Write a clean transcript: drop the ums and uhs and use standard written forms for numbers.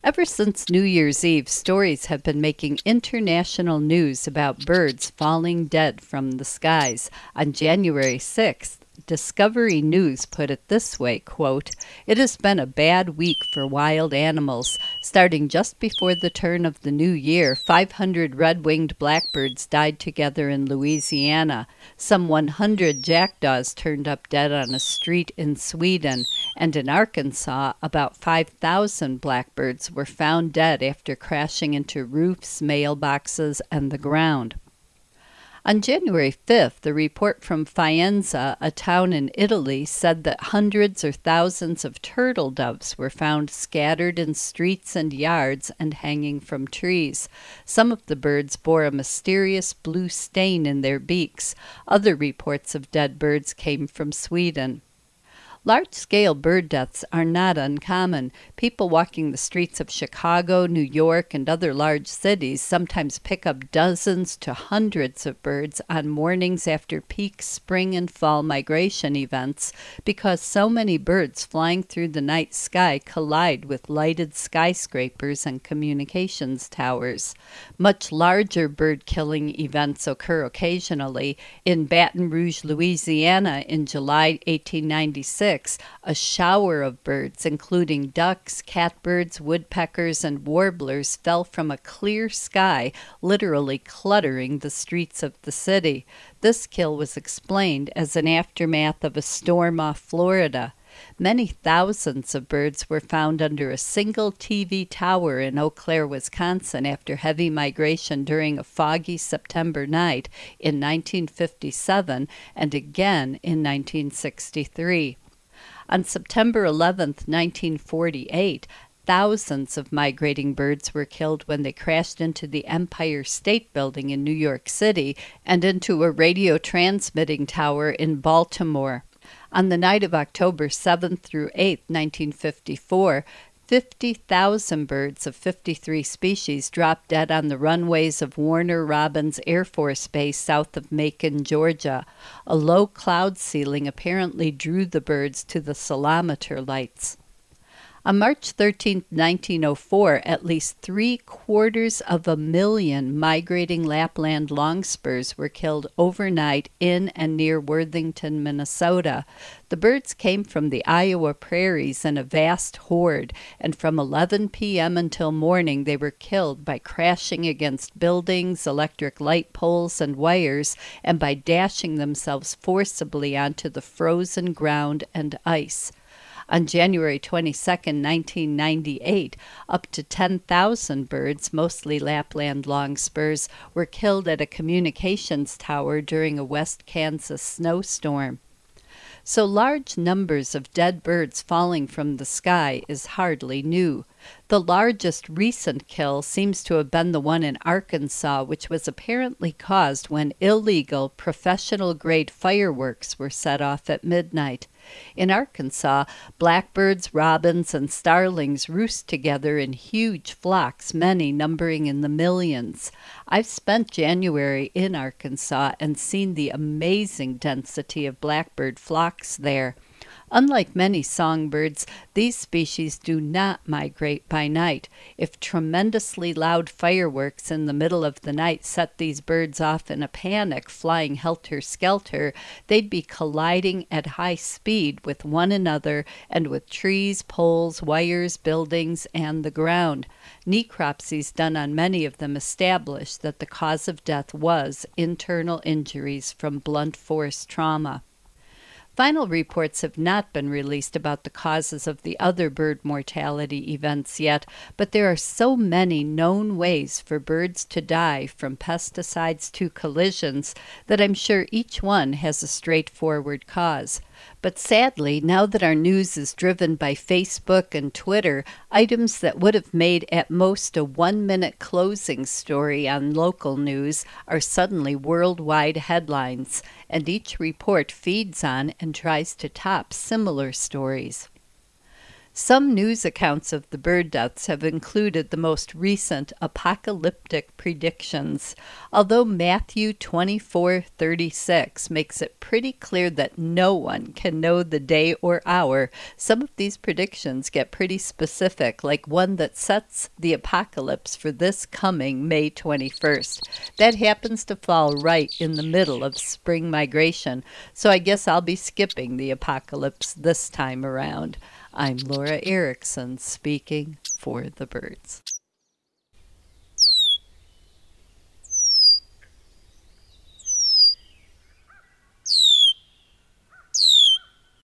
Ever since New Year's Eve, stories have been making international news about birds falling dead from the skies. On January 6th, Discovery News put it this way, quote, "It has been a bad week for wild animals. Starting just before the turn of the new year, 500 red-winged blackbirds died together in Louisiana. Some 100 jackdaws turned up dead on a street in Sweden. And in Arkansas, about 5,000 blackbirds were found dead after crashing into roofs, mailboxes, and the ground." On January 5th, the report from Faenza, a town in Italy, said that hundreds or thousands of turtle doves were found scattered in streets and yards and hanging from trees. Some of the birds bore a mysterious blue stain in their beaks. Other reports of dead birds came from Sweden. Large-scale bird deaths are not uncommon. People walking the streets of Chicago, New York, and other large cities sometimes pick up dozens to hundreds of birds on mornings after peak spring and fall migration events because so many birds flying through the night sky collide with lighted skyscrapers and communications towers. Much larger bird-killing events occur occasionally. In Baton Rouge, Louisiana, in July 1896, a shower of birds, including ducks, catbirds, woodpeckers, and warblers, fell from a clear sky, literally cluttering the streets of the city. This kill was explained as an aftermath of a storm off Florida. Many thousands of birds were found under a single TV tower in Eau Claire, Wisconsin, after heavy migration during a foggy September night in 1957 and again in 1963. On September 11, 1948, thousands of migrating birds were killed when they crashed into the Empire State Building in New York City and into a radio transmitting tower in Baltimore. On the night of October 7th through 8th, 1954, 50,000 birds of 53 species dropped dead on the runways of Warner Robins Air Force Base south of Macon, Georgia. A low cloud ceiling apparently drew the birds to the solometer lights. On March 13, 1904, at least 750,000 migrating Lapland longspurs were killed overnight in and near Worthington, Minnesota. The birds came from the Iowa prairies in a vast horde, and from 11 p.m. until morning they were killed by crashing against buildings, electric light poles, and wires, and by dashing themselves forcibly onto the frozen ground and ice. On January 22, 1998, up to 10,000 birds, mostly Lapland longspurs, were killed at a communications tower during a West Kansas snowstorm. So large numbers of dead birds falling from the sky is hardly new. The largest recent kill seems to have been the one in Arkansas, which was apparently caused when illegal professional-grade fireworks were set off at midnight. In Arkansas, blackbirds, robins, and starlings roost together in huge flocks, many numbering in the millions. I've spent January in Arkansas and seen the amazing density of blackbird flocks there. Unlike many songbirds, these species do not migrate by night. If tremendously loud fireworks in the middle of the night set these birds off in a panic, flying helter-skelter, they'd be colliding at high speed with one another and with trees, poles, wires, buildings, and the ground. Necropsies done on many of them established that the cause of death was internal injuries from blunt force trauma. Final reports have not been released about the causes of the other bird mortality events yet, but there are so many known ways for birds to die from pesticides to collisions that I'm sure each one has a straightforward cause. But sadly, now that our news is driven by Facebook and Twitter, items that would have made at most a 1-minute closing story on local news are suddenly worldwide headlines, and each report feeds on and tries to top similar stories. Some news accounts of the bird deaths have included the most recent apocalyptic predictions, although Matthew 24:36 makes it pretty clear that no one can know the day or hour. Some of these predictions get pretty specific, like one that sets the apocalypse for this coming May 21st. That happens to fall right in the middle of spring migration, so I guess I'll be skipping the apocalypse this time around. I'm Laura Erickson speaking for the birds.